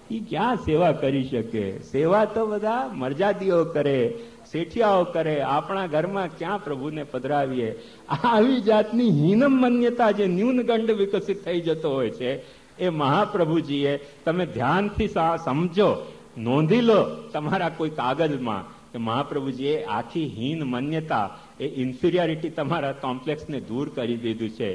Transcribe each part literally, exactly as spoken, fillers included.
એ ક્યાં સેવા કરી શકે? સેવા તો બધા મરજાદીઓ કરે, શેઠિયાઓ કરે. આપણા ઘરમાં ક્યાં પ્રભુને પધરાવીએ? આવી જાતની હીનમ માન્યતા જે ન્યૂનગંડ વિકસિત થઈ જતો હોય છે, એ મહાપ્રભુજીએ તમે ધ્યાનથી સમજો, નોંધી લો તમારા કોઈ કાગળમાં કે મહાપ્રભુજીએ આખી હીન માન્યતા, એ ઇન્ફિરિયોરિટી તમારા કોમ્પ્લેક્સને દૂર કરી દીધું છે.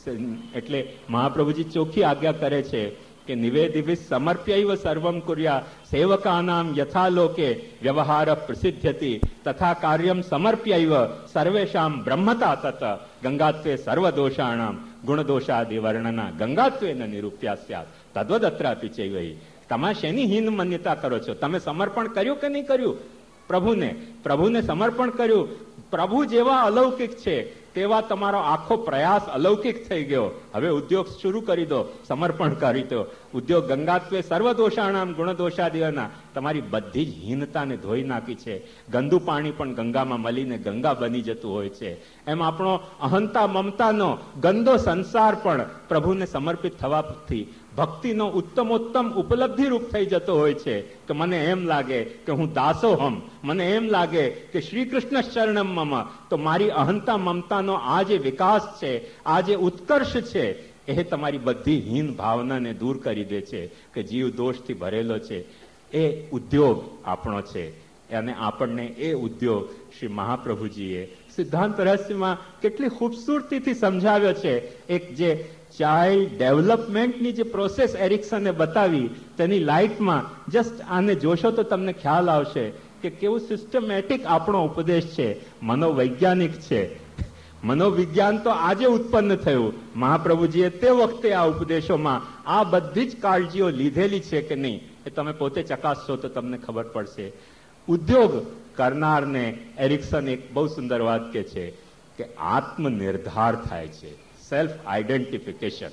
એટલે મહાપ્રભુજી ચોખ્ખી આજ્ઞા કરે છે કે નિવેદિવિ સમર્પ્યૈવ સર્વમ કુર્યા સેવકાનામ યથા લોકે વ્યવહાર પ્રસિદ્ધ્યતિ તથા કાર્યમ સમર્પ્યૈવ સર્વેષામ બ્રહ્મતા તત ગંગાત્વે સર્વદોષાણામ ગુણદોષાદિ વર્ણના ગંગાત્વેન નિરૂપ્યા સ્યાત તદ્વદત્રાપી ચૈવ. તમે શેની હીન માન્યતા કરો છો? તમે સમર્પણ કર્યું કે નહીં કર્યું પ્રભુને? પ્રભુને સમર્પણ કર્યું. પ્રભુ જેવા અલૌકિક છે તેવા તમારો આખો પ્રયાસ અલૌકિક થઈ ગયો. હવે ઉદ્યોગ શરૂ કરી દો, સમર્પણ કરી દો. ઉદ્યોગ ગંગાત્વે સર્વદોષાણામ ગુણદોષાદિના, તમારી બધી જ હીનતાને ધોઈ નાખી છે. ગંદુ પાણી પણ ગંગામાં મળીને ગંગા બની જતું હોય છે. એમ આપણો અહંતા મમતાનો ગંદો સંસાર પણ પ્રભુને સમર્પિત થવાથી ભક્તિનો ઉત્તમોત્તમ ઉપલબ્ધિ રૂપ થઈ જતો હોય છે. કે મને એમ લાગે કે હું દાસોહમ, મને એમ લાગે કે શ્રી કૃષ્ણ શરણમ મમ. તો મારી અહંતા મમતાનો આ જે વિકાસ છે, આ જે ઉત્કર્ષ છે, એ તમારી બધી હીન ભાવનાને દૂર કરી દે છે કે જીવ દોષથી ભરેલો છે. એ ઉદ્યોગ આપણો છે અને આપણને એ ઉદ્યોગ શ્રી મહાપ્રભુજીએ સિદ્ધાંત રહસ્યમાં કેટલી ખૂબસૂરતીથી સમજાવ્યો છે. એક જે ચાઇલ્ડ ડેવલપમેન્ટની જે પ્રોસેસ એરિક્સને બતાવી, તેની લાઇટમાં જસ્ટ આને જોશો તો તમને ખ્યાલ આવશે કે કેવું સિસ્ટમેટિક આપણો ઉપદેશ છે, મનોવૈજ્ઞાનિક છે. મનોવિજ્ઞાન તો આજે ઉત્પન્ન થયું. મહાપ્રભુજીએ તે વખતે આ ઉપદેશોમાં આ બધી જ કાળજીઓ લીધેલી છે કે નહીં, એ તમે પોતે ચકાસશો તો તમને ખબર પડશે. ઉદ્યોગ કરનારને એરિક્સન એક બહુ સુંદર વાત કહે છે કે આત્મનિર્ધાર થાય છે, સેલ્ફ આઈડેન્ટિફિકેશન.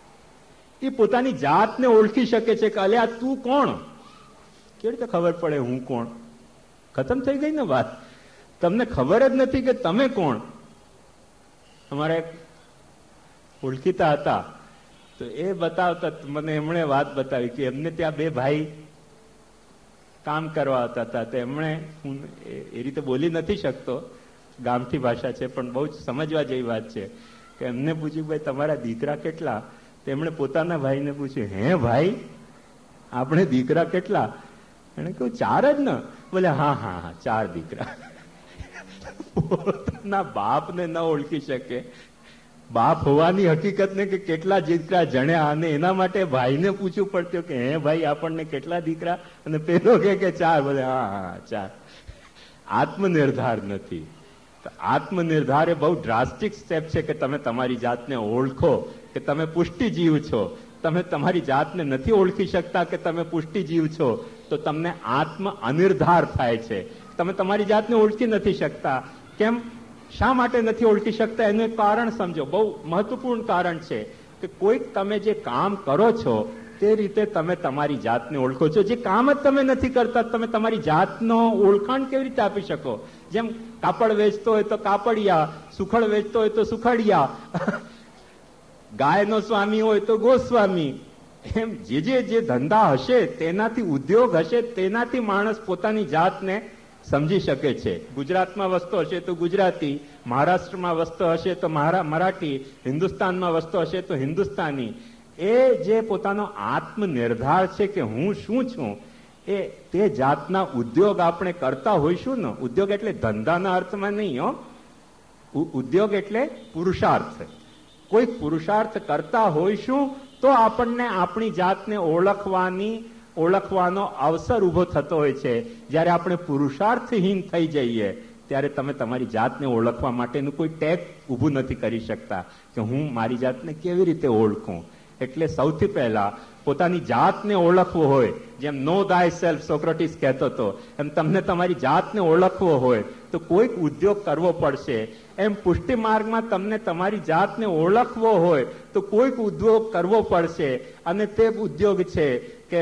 એ પોતાની જાતને ઓળખી શકે છે કે અલ્યા તું કોણ? કેવી રીતે ખબર પડે હું કોણ? ખતમ થઈ ગઈ ને વાત. તમને ખબર જ નથી કે તમે કોણ. અમારા એક ઓળખીતા હતા, તો એ બતાવતા મને એમણે વાત બતાવી કે એમને ત્યાં બે ભાઈ કામ કરવા આવતા હતા. તો એમણે, હું એ રીતે બોલી નથી શકતો, ગામઠી ભાષા છે પણ બહુ જ સમજવા જેવી વાત છે, કે એમને પૂછ્યું ભાઈ તમારા દીકરા કેટલા? તેમણે પોતાના ભાઈને પૂછ્યું, હે ભાઈ આપણે દીકરા કેટલા? એને કહ્યું ચાર જ ને. બોલે હા હા હા ચાર દીકરા. પોતાના બાપને ન ઓળખી શકે, બાપ હોવાની હકીકતને કે કેટલા દીકરા જણ્યા, અને એના માટે ભાઈને પૂછવું પડતું કે હે ભાઈ આપણને કેટલા દીકરા? અને પેલો કે ચાર. બોલે હા હા ચાર. આત્મનિર્ધાર નથી. આત્મનિર્ધાર એ બહુ ડ્રાસ્ટિક સ્ટેપ છે કે તમે તમારી જાતને ઓળખો કે તમે પુષ્ટિજીવ છો. તમે તમારી જાતને નથી ઓળખી શકતા કે તમે પુષ્ટિજીવ છો, તો તમને આત્મ અનિર્ધાર થાય છે. તમે તમારી જાતને ઓળખી નથી શકતા. કેમ? શા માટે નથી ઓળખી શકતા? એનું એક કારણ સમજો, બહુ મહત્વપૂર્ણ કારણ છે કે કોઈક તમે જે કામ કરો છો તે રીતે તમે તમારી જાતને ઓળખો છો. જે કામ જ તમે નથી કરતા, તમે તમારી જાતનો ઓળખાણ કેવી રીતે આપી શકો? જેમ કાપડ વેચતો હોય તો કાપડિયા, સુખડ વેચતો હોય તો સુખડિયા, ગાયનો સ્વામી હોય તો ગોસ્વામી. એમ જે જે જે ધંધા હશે, તેનાથી ઉદ્યોગ હશે, તેનાથી માણસ પોતાની જાતને સમજી શકે છે. ગુજરાતમાં વસ્તુ હશે તો ગુજરાતી, મહારાષ્ટ્રમાં વસ્તુ હશે તો મરાઠી, હિન્દુસ્તાનમાં વસ્તુ હશે તો હિન્દુસ્તાની. એ જે પોતાનો આત્મનિર્ધાર છે કે હું શું છું, એ તે જાતના ઉદ્યોગ આપણે કરતા હોઈશું ને. ઉદ્યોગ એટલે ધંધાના અર્થમાં નહીં હો. ઉદ્યોગ એટલે પુરુષાર્થ. કોઈ પુરુષાર્થ કરતા હોઈશું તો આપણને આપણી જાતને ઓળખવાની ઓળખવાનો અવસર ઉભો થતો હોય છે. જ્યારે આપણે પુરુષાર્થહીન થઈ જઈએ ત્યારે તમે તમારી જાતને ઓળખવા માટેનું કોઈ ટેગ ઊભું નથી કરી શકતા કે હું મારી જાતને કેવી રીતે ઓળખું. એટલે સૌથી પહેલા પોતાની જાતને ઓળખવો હોય, જેમ નો થાય સેલ્ફ સોક્રેટિસ કહેતો હતો, એમ તમને તમારી જાતને ઓળખવો હોય તો કોઈક ઉદ્યોગ કરવો પડશે. એમ પુષ્ટિ માર્ગમાં તમને તમારી જાતને ઓળખવો હોય તો કોઈક ઉદ્યોગ કરવો પડશે. અને તે ઉદ્યોગ છે કે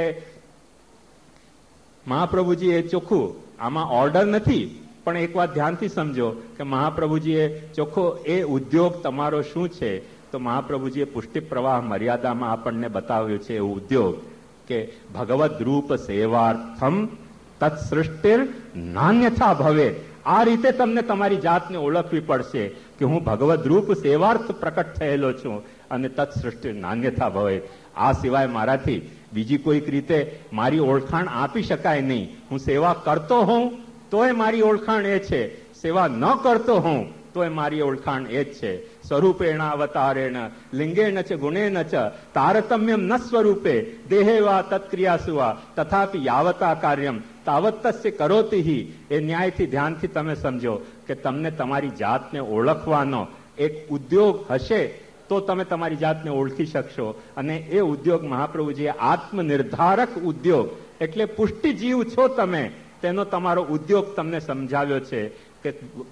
મહાપ્રભુજી એ ચોખ્ખું, આમાં ઓર્ડર નથી પણ એક વાત ધ્યાનથી સમજો કે મહાપ્રભુજીએ ચોખ્ખો એ ઉદ્યોગ તમારો શું છે, તો મહાપ્રભુજીએ પુષ્ટિ પ્રવાહ મર્યાદામાં આપણને બતાવ્યો છે એ ઉદ્યોગ કે ભગવદ રૂપ સેવાર્થમ તત્સૃષ્ટિર નાન્યથા ભવે. આ રીતે તમને તમારી જાતને ઓળખવી પડશે કે હું ભગવદ રૂપ સેવાર્થ પ્રકટ થયેલો છું અને તત્સૃષ્ટિ નાન્યથા ભવે. આ સિવાય મારાથી બીજી કોઈક રીતે મારી ઓળખાણ આપી શકાય નહીં. હું સેવા કરતો હોઉં તોય મારી ઓળખાણ એ છે, સેવા ન કરતો હોઉં તોય મારી ઓળખાણ એ જ છે. સ્વરૂપેણ અવતારેણ લિંગેણ ચ ગુણેન ચ તારતમ્યમ ન સ્વરૂપે દેહે વા તત્ક્રિયાસુ વા તથાપિ યાવતા કાર્યમ તાવત્તસ્ય કરોતિહિ. એ ન્યાયથી ધ્યાનથી તમે સમજો કે તમને તમારી જાતને ઓળખવાનો એક ઉદ્યોગ હશે તો તમે તમારી જાતને ઓળખી શકશો. અને એ ઉદ્યોગ મહાપ્રભુજીએ આત્મનિર્ધારક ઉદ્યોગ એટલે પુષ્ટિ જીવ છો તમે, તેનો તમારો ઉદ્યોગ તમને સમજાવ્યો છે કે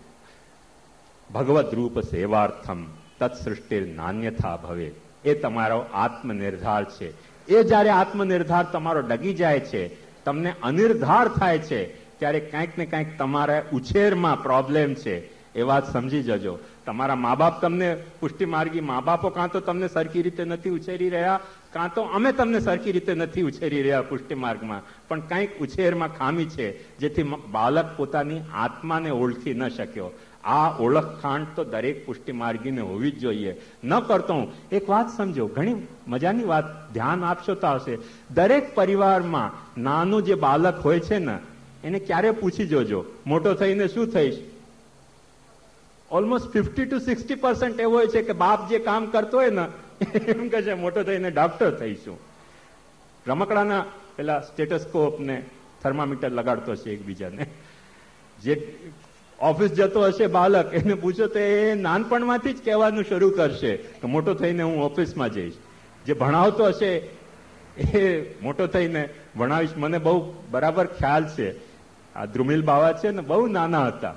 ભગવદ રૂપ સેવાર્થમ તત્સૃષ્ટિર નાન્યથા ભવે. એ તમારો આત્મનિર્ધાર છે. એ જ્યારે આત્મનિર્ધાર તમારો ડગી જાય છે, તમને અનિર્ધાર થાય છે, ત્યારે કંઈક ને કંઈક તમારા ઉછેરમાં પ્રોબ્લેમ છે. એ વાત સમજી જજો. તમારા મા બાપ તમને પુષ્ટિ માર્ગી મા બાપો કાં તો તમને સરખી રીતે નથી ઉછેરી રહ્યા, કાં તો અમે તમને સરખી રીતે નથી ઉછેરી રહ્યા પુષ્ટિ માર્ગમાં. પણ કંઈક ઉછેરમાં ખામી છે જેથી બાળક પોતાની આત્માને ઓળખી ન શક્યો. આ ઓળખાણ તો દરેક પુષ્ટિ માર્ગીને હોવી જ જોઈએ. ન કરતો હું એક વાત સમજો, ઘણી મજાની વાત, ધ્યાન આપશો તો આવશે. દરેક પરિવારમાં નાનું જે બાળક હોય છે ને, એને ક્યારે પૂછી જોજો મોટો થઈને શું થઈશ. Almost fifty to sixty percent એવો હોય છે કે બાપ જે કામ કરતો હોય ને એમ કહે છે મોટો થઈને ડોક્ટર થઈશું. રમકડાના પેલા સ્ટેટસ્કોપ ને થર્મામીટર લગાડતો હશે એકબીજાને. જે ઓફિસ જતો હશે બાળક, એને પૂછો તો એ નાનપણમાંથી જ કહેવાનું શરૂ કરશે કે મોટો થઈને હું ઓફિસમાં જઈશ. જે ભણાવતો હશે એ મોટો થઈને ભણાવીશ. મને બહુ બરાબર ખ્યાલ છે, આ ધ્રુમિલ બાવા છે ને બહુ નાના હતા,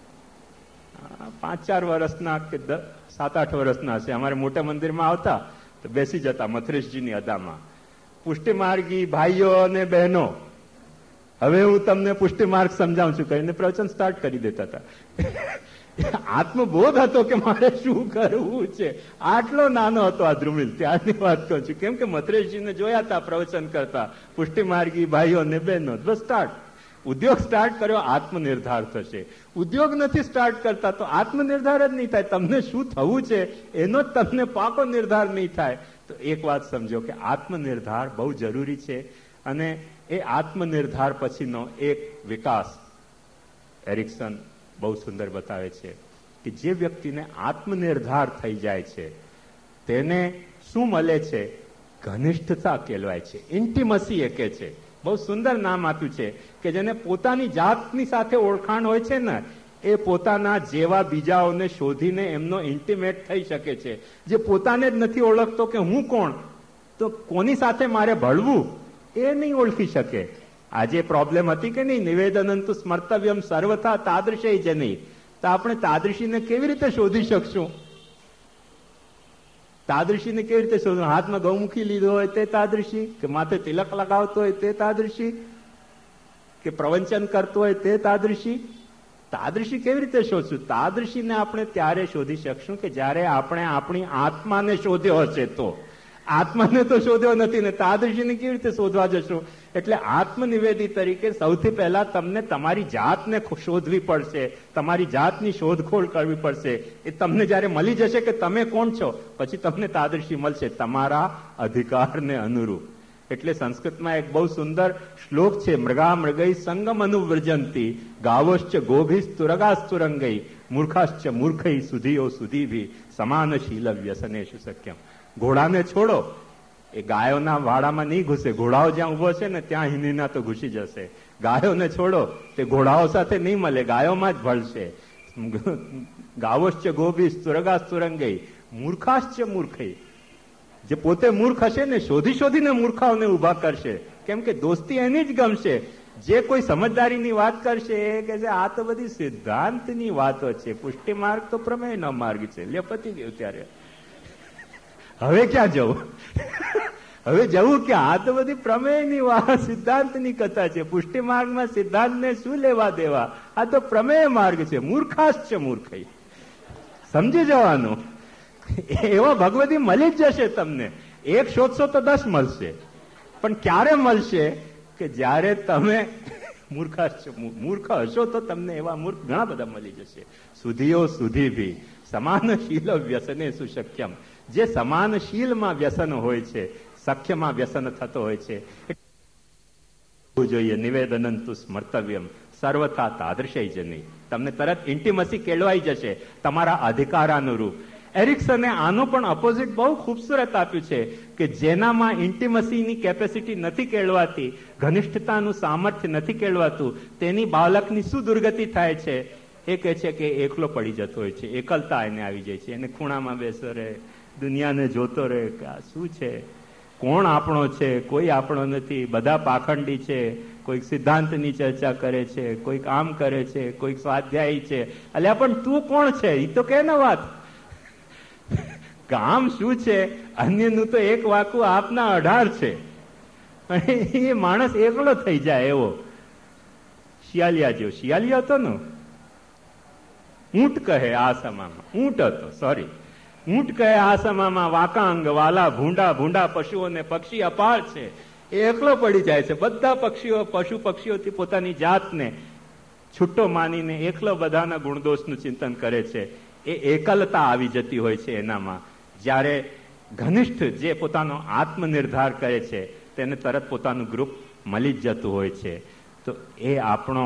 પાંચ ચાર વર્ષના કે સાત આઠ વર્ષના હશે. અમારે મોટા મંદિરમાં આવતા તો બેસી જતા મથરેશજીની અદામાં. પુષ્ટિ માર્ગી ભાઈઓ અને બહેનો, હવે હું તમને પુષ્ટિ માર્ગ સમજાવું છું કહીને પ્રવચન સ્ટાર્ટ કરી દેતા હતા. આત્મબોધ હતો કે મારે શું કરવું છે. આટલો નાનો હતો આ ધ્રુમિલ, ત્યારની વાત કહું છું. કેમ કે મથરેશજીને જોયા હતા પ્રવચન કરતા, પુષ્ટિ માર્ગી ભાઈઓ અને બહેનો. બસ સ્ટાર્ટ, ઉદ્યોગ સ્ટાર્ટ કર્યો, આત્મનિર્ધાર થશે. ઉદ્યોગ નથી સ્ટાર્ટ કરતા તો આત્મનિર્ધાર જ નહીં થાય. તમને શું થવું છે એનો જ તમને પાકો નિર્ધાર નહીં થાય. તો એક વાત સમજો કે આત્મનિર્ધાર બહુ જરૂરી છે. અને એ આત્મનિર્ધાર પછીનો એક વિકાસ એરિક્સન બહુ સુંદર બતાવે છે કે જે વ્યક્તિને આત્મનિર્ધાર થઈ જાય છે તેને શું મળે છે? ઘનિષ્ઠતા કહેવાય છે, ઇન્ટિમસી એ કે છે. બહુ સુંદર નામ આપ્યું છે કે જેને પોતાની જાતની સાથે ઓળખાણ હોય છે ને, એ પોતાના જેવા બીજાઓને શોધીને એમનો ઇન્ટિમેટ થઈ શકે છે. જે પોતાને જ નથી ઓળખતો કે હું કોણ, તો કોની સાથે મારે ભળવું એ નહીં ઓળખી શકે. આજે પ્રોબ્લેમ હતી કે નહીં, નિવેદનંતુ સ્મર્તવ્યમ સર્વથા તાદૃશય જ નહીં. તો આપણે તાદૃશીને કેવી રીતે શોધી શકશું? તાદૃશીને કેવી રીતે શોધવું? હાથમાં ગૌમુખી લીધો હોય તે તાદૃશી, કે માથે તિલક લગાવતો હોય તે તાદૃશી, કે પ્રવચન કરતો હોય તે તાદૃશી. તાદૃશી કેવી રીતે શોધશું? તાદૃશીને આપણે ત્યારે શોધી શકશું કે જ્યારે આપણે આપણી આત્માને શોધ્યો હશે. તો આત્માને તો શોધ્યો નથી ને તાદૃશીને કેવી રીતે શોધવા જશું? એટલે આત્મનિવેદી તરીકે સૌથી પહેલા તમને તમારી જાતને શોધવી પડશે, તમારી જાતની શોધખોળ કરવી પડશે. એ તમને જયારે મળી જશે કે તમે કોણ છો, પછી તમને તાદૃશી મળશે તમારા અધિકારને અનુરૂપ. એટલે સંસ્કૃતમાં એક બહુ સુંદર શ્લોક છે, મૃગા મૃગઈ સંગમ અનુવ્રજંતી ગાવોશ્ચ ગોભિસ્તુરગાસ્તુરંગઈ મૂર્ખાશ્ચ મૂર્ખઈ સુધીઓ સુધીભી સમાનશીલ વ્યસનેષુ સખ્યમ. ઘોડાને છોડો, એ ગાયોના વાડામાં નહીં ઘૂસે. ઘોડાઓ જ્યાં ઉભો છે ને ત્યાં હિનીના તો ઘૂસી જશે. ગાયોને છોડો, તે ઘોડાઓ સાથે નહીં મળે, ગાયોમાં જ ભળશે. ગાવોશ્ચ ગોભિસ્તુરગાસ્તુરંગઈ મૂર્ખાશ્ચ મૂર્ખઈ. જે પોતે મૂર્ખ હશે ને શોધી શોધીને મૂર્ખાઓને ઉભા કરશે. કેમ કે દોસ્તી એની જ ગમશે. જે કોઈ સમજદારીની વાત કરશે એ કે છે આ તો બધી સિદ્ધાંતની વાતો છે, પુષ્ટિ માર્ગ તો પ્રમેયનો માર્ગ છે. લે પતી ગયું. ત્યારે હવે ક્યાં જવું? હવે જવું ક્યાં? આ તો બધી પ્રમેયની વાત, સિદ્ધાંતની કથા છે. પુષ્ટિ માર્ગમાં સિદ્ધાંતને શું લેવા દેવા? આ તો પ્રમેય માર્ગ છે. મૂર્ખાશ્ચ મૂર્ખઈ. સમજી જવાનું. એવો ભગવતી મળી જ જશે તમને. એક શોધશો તો દસ મળશે. પણ ક્યારે મળશે કે જ્યારે તમે મૂર્ખ હશો. મૂર્ખ હશો તો તમને એવા મૂર્ખ ઘણા બધા મળી જશે. સુધીઓ સુધી ભી સમાનશીલ વ્યસને સુશક્યમ. જે સમાનશીલમાં વ્યસન હોય છે, સખ્યમાં વ્યસન થતો હોય છે, જોઈએ નિવેદનંતુ સ્મર્તવ્યમ સર્વથા તાદૃશય જ નહીં. તમને તરત ઇન્ટિમસી કેળવાઈ જશે તમારા અધિકારાનુરૂપ. એરિક્સને આનું પણ અપોઝિટ બહુ ખૂબસૂરત આપ્યું છે કે જેનામાં ઇન્ટિમસીની કેપેસિટી નથી કેળવાતી, ઘનિષ્ઠતાનું સામર્થ્ય નથી કેળવાતું, તેની બાળકની શું દુર્ગતિ થાય છે એ કહે છે કે એકલો પડી જતો હોય છે, એકલતા એને આવી જાય છે, એને ખૂણામાં બેસો રહે, દુનિયાને જોતો રહે કે આ શું છે, કોણ આપણો છે, કોઈ આપણો નથી, બધા પાખંડી છે, કોઈક સિદ્ધાંતની ચર્ચા કરે છે, કોઈક આમ કરે છે, કોઈક સ્વાધ્યાયી છે. અલ્યા પણ તું કોણ છે એ તો કે ને વાત. કામ શું છે? અન્યનું તો એક વાકું આપના અઢાર છે. એ માણસ એકલો થઈ જાય એવો. શિયાલિયા જેવો શિયાલિયા હતો ને, ઊંટ કહે આ સમામાં, ઊંટ હતો સોરી ઊંટ કહે આ સમામાં વાકાંગ વાલા ભૂંડા ભૂંડા પશુઓને પક્ષી અપાર છે. એ એકલો પડી જાય છે. બધા પક્ષીઓ પશુ પક્ષીઓથી પોતાની જાતને છૂટો માનીને એકલો બધાના ગુણદોષનું ચિંતન કરે છે. એ એકલતા આવી જતી હોય છે એનામાં. જ્યારે ઘનિષ્ઠ જે પોતાનો આત્મનિર્ધાર કરે છે તેને તરત પોતાનું ગ્રુપ મળી જ જતું હોય છે. તો એ આપણો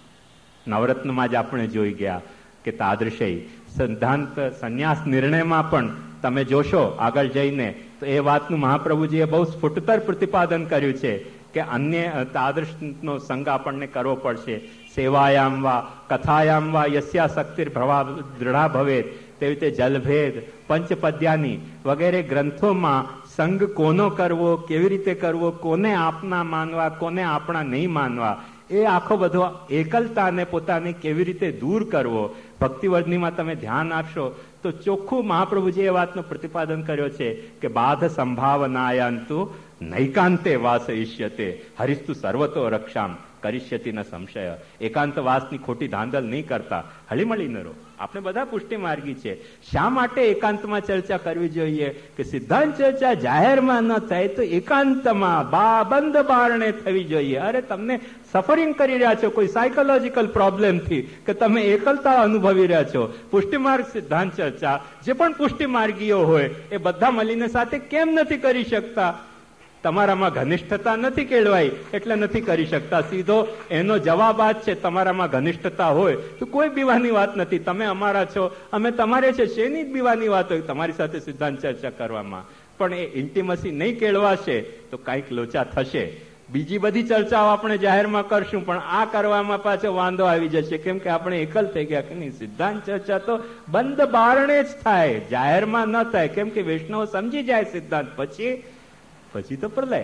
નવરત્નમાં જ આપણે જોઈ ગયા કે તાદૃશય સિદ્ધાંત સંન્યાસ નિર્ણયમાં પણ તમે જોશો આગળ જઈને તો એ વાતનું મહાપ્રભુજીએ બહુ સ્ફુટતર પ્રતિપાદન કર્યું છે કે અન્ય તાદૃશનો સંગ આપણને કરવો પડશે. સેવાયામ વા કથાયામ વા યસ્યા શક્તિર ભવા દૃઢા ભવેત, તેવી રીતે જલભેદ પંચપદ્યાની વગેરે ગ્રંથોમાં સંગ કોનો કરવો, કેવી રીતે કરવો, કોને આપના માનવા, કોને આપણા નહીં માનવા, એ આખો બધો એકલતાને પોતાને કેવી રીતે દૂર કરવો. ભક્તિવર્ધનીમાં તમે ધ્યાન આપશો તો ચોખ્ખું મહાપ્રભુજીએ એ વાતનું પ્રતિપાદન કર્યો છે કે બાધ સંભાવનાયાંતુ નૈકાંતે વાસ ઈષ્યતે હરિસ્તુ સર્વતો રક્ષામ કરિષ્યતિ ન સંશય. એકાંતવાસની ખોટી ધાંધલ નહીં કરતા, હળીમળીને રહો. આપણે બધા પુષ્ટિ માર્ગી છે. શા માટે એકાંતમાં ચર્ચા કરવી જોઈએ કે સિદ્ધાંત ચર્ચા જાહેરમાં ન થાય તો એકાંતમાં બા બંધ બારણે થવી જોઈએ. અરે તમને સફરિંગ કરી રહ્યા છો કોઈ સાયકોલોજીકલ પ્રોબ્લેમથી કે તમે એકલતા અનુભવી રહ્યા છો, પુષ્ટિ માર્ગ સિદ્ધાંત ચર્ચા જે પણ પુષ્ટિ માર્ગીઓ હોય એ બધા મળીને સાથે કેમ નથી કરી શકતા? તમારામાં ઘનિષ્ઠતા નથી કેળવાઈ એટલે નથી કરી શકતા. સીધો એનો જવાબ આ જ છે, તમારામાં ઘનિષ્ઠતા હોય તો કોઈ બીવાની વાત નથી. તમે અમારા છો, અમે તમારે છે, શેની જ બીવાની વાત હોય તમારી સાથે સિદ્ધાંત ચર્ચા કરવામાં. પણ એ ઇન્ટિમસી નહીં કેળવાશે તો કાંઈક લોચા થશે. બીજી બધી ચર્ચાઓ આપણે જાહેરમાં કરશું પણ આ કરવામાં પાછો વાંધો આવી જશે, કેમ કે આપણે એકલ થઈ ગયા કે નહીં. સિદ્ધાંત ચર્ચા તો બંધ બારણે જ થાય, જાહેરમાં ન થાય. કેમ કે વૈષ્ણવ સમજી જાય સિદ્ધાંત, પછી પછી તો પ્રલય.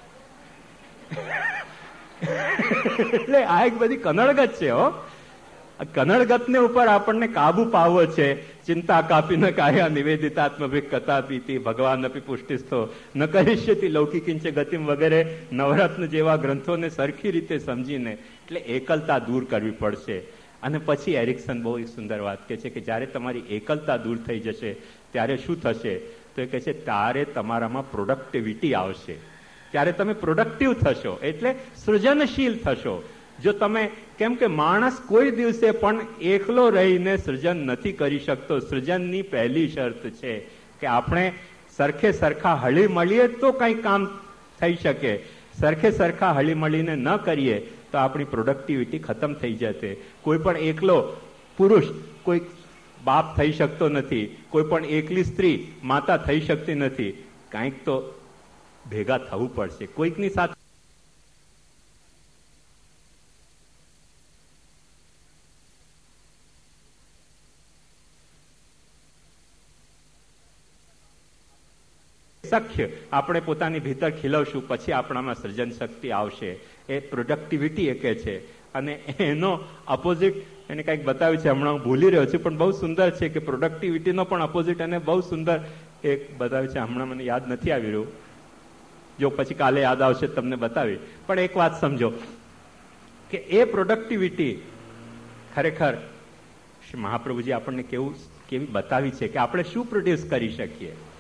એટલે આ એક બધી કનડગત છે. હો, કનડગતને ઉપર આપણને કાબુ પાવવો છે. ચિંતા કાપીને કાયા નિવેદિતાત્મભિક કથા પીતી ભગવાન અપી પુષ્ટિસ્થો ન કરિષ્યતિ લૌકિકિંચ ગતિમ વગેરે નવરત્ન જેવા ગ્રંથોને સરખી રીતે સમજીને એટલે એકલતા દૂર કરવી પડશે. અને પછી એરિક્સન બહુ એક સુંદર વાત કહે છે કે જ્યારે તમારી એકલતા દૂર થઈ જશે ત્યારે શું થશે? તો એ કહે છે ત્યારે તમારામાં પ્રોડક્ટિવિટી આવશે, ત્યારે તમે પ્રોડક્ટિવ થશો એટલે સૃજનશીલ થશો. જો તમે કેમ કે માણસ કોઈ દિવસે પણ એકલો રહીને સૃજન નથી કરી શકતો. સૃજનની પહેલી શરત છે કે આપણે સરખે સરખા હળી મળીએ તો કંઈ કામ થઈ શકે. સરખે સરખા હળી મળીને ન કરીએ તો આપણી પ્રોડક્ટિવિટી ખતમ થઈ જશે. કોઈ પણ એકલો પુરુષ કોઈ બાપ થઈ શકતો નથી, કોઈ પણ એકલી સ્ત્રી માતા થઈ શકતી નથી. કાંઈક તો ભેગા થવું પડશે કોઈકની સાથે. સખ્ય આપણે પોતાની ભીતર ખીલવશું પછી આપણામાં સર્જન શક્તિ આવશે. એ પ્રોડક્ટિવિટી એ કે છે. અને એનો અપોઝિટ એને કંઈક બતાવ્યું છે, હમણાં હું ભૂલી રહ્યો છું પણ બહુ સુંદર છે કે પ્રોડક્ટિવિટીનો પણ અપોઝિટ એને બહુ સુંદર એક બતાવ્યું છે. હમણાં મને યાદ નથી આવી રહ્યું, જો પછી કાલે યાદ આવશે તમને બતાવી. પણ એક વાત સમજો કે એ પ્રોડક્ટિવિટી ખરેખર મહાપ્રભુજી આપણને કેવું કેવી બતાવી છે કે આપણે શું પ્રોડ્યુસ કરી શકીએ.